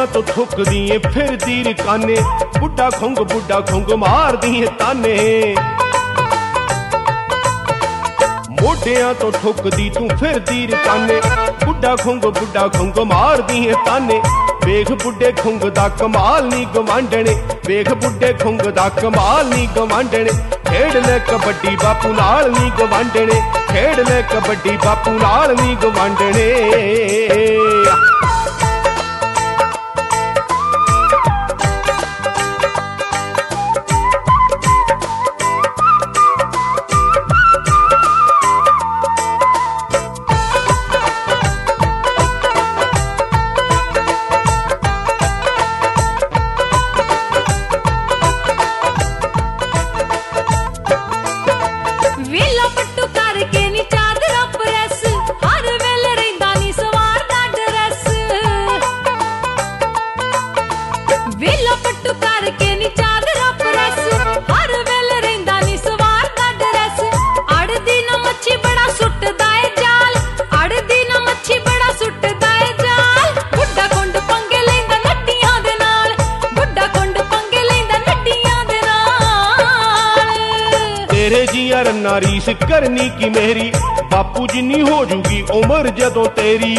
तो ठुकदी ए फिरदी रकाने, बुढ़ा खुंग मार दी ताने। मोढियां तो ठुकदी तू फिरदी रकाने, बुढ़ा खुंग मार दी ताने। वेख बुढ़े खुंग दा कमाल नी गवांडने, वेख बुढ़े खुंग दा कमाल नी गवांडने। खेड ले कबड्डी बापू नाल नी गवांडने, खेड ले कबड्डी बापू नाल नी गवांडने। तेरे जिया रन्ना रीस करनी की मेरी, बापू जिन्नी हो जूगी उम्र जदों तेरी।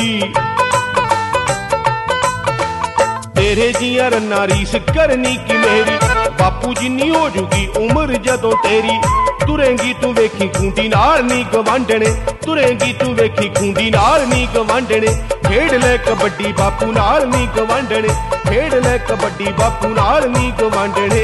तेरे जिया रन्ना रीस करनी की मेरी, बापू जिन्नी हो जूगी उम्र जदों तेरी। तुरेंगी तू वेखी खूंडी नाल नी गवांडने, तुरेंगी तू वेखी खूंडी नाल नी गवांडने। खेड ले कबड्डी बापू नाल नी गवांडने, खेड ले कबड्डी बापू नाल नी गवांडने।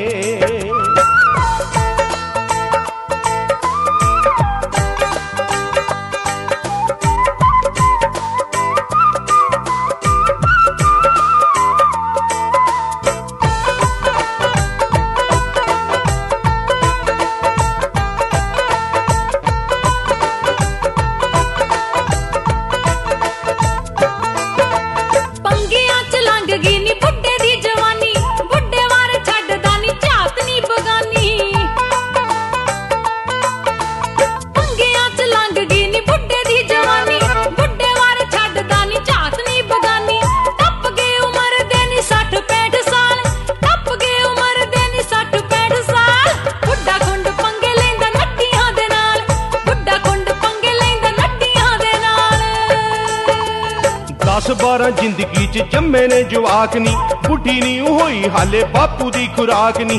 दस 12 जिंदगी च जम्मे ने जवाक नी, बुढ़ी नी होई हाले बापू दी खुराक नी।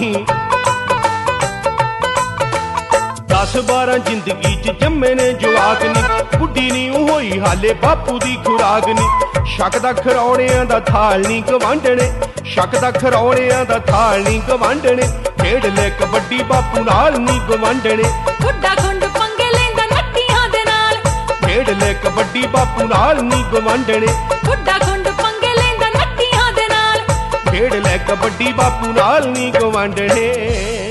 10 12 जिंदगी च जम्मे ने जवाक नी, बुढ़ी नी होई हाले बापू दी खुराक नी। शक दा खरौणियां दा थाल नी गवांडने, शक दा खरौणियां दा थाल नी गवांडने। खेड ले कबड्डी बापू नाल नी गवांडने, बुढ़ा खुंड पंगे लैंदा नट्टियां दे नाल। खेड ले कबड्डी बापू नाल नी गवांडने, बुढ़ा खुंड पंगे लैंदा नट्टियां दे नाल। खेड ले कबड्डी बापू नाल नी गवांडने।